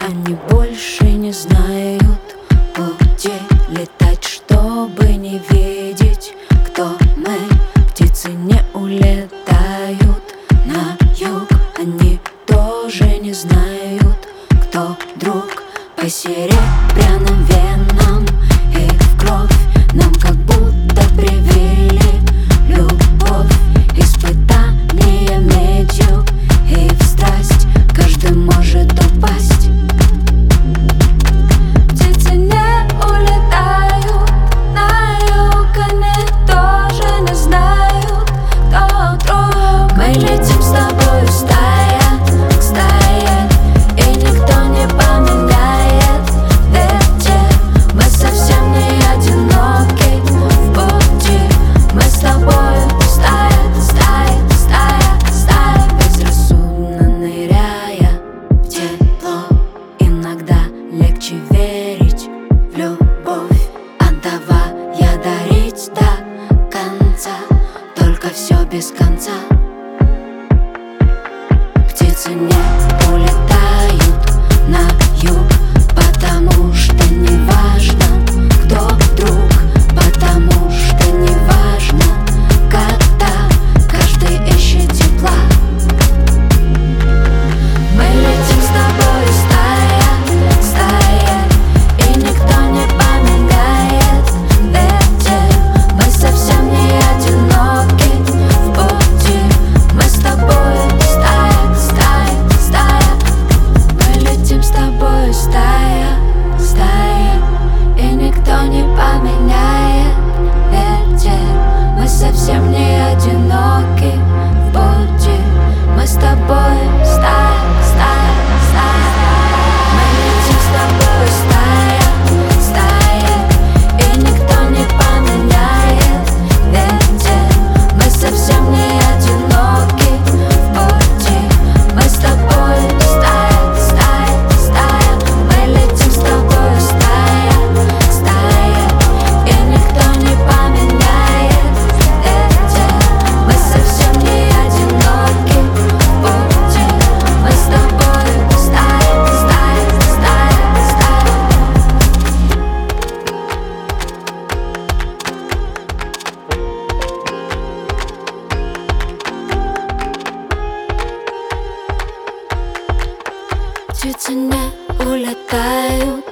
Они больше не знают пути летать, чтобы не видеть, кто мы. Птицы не улетают на юг. Они тоже не знают, кто друг. По серебряным венам и в кровь нам как будто привили любовь. Испытание медью и в страсть каждый может упасть. Птицы не улетают на юг, они тоже не знают, кто друг. Мы летим с тобою стая к стае, и никто не поменяет ветер. Мы совсем не одиноки в пути. Мы с тобою стая, стая, стая, стая, безрассудно ныряя в тепло. Иногда легче верить в любовь, отдавая дарить до конца, только все без конца. Птицы не улетают на юг, потому что не важно, кто друг, потому что не важно, когда каждый ищет тепла. Мы летим с тобой стая, стая, и никто не поменяет ветер. Мы совсем не одиноки в пути. Мы с тобой стая, стая, стая. Мы летим с тобой стая, стая, и никто не поменяет ветер. Мы совсем не одиноки в пути. Мы с тобой стая, стая, стая. Мы летим с тобой стая, стая, и никто не поменяет ветер. Мы совсем не одиноки в пути. Мы с тобой стая, стая, стая. Мы летим с тобой стая, стая, и никто не поменяет ветер. Мы совсем не одиноки в пути. Мы с тобой стая, стая, стая, стая. Птицы не улетают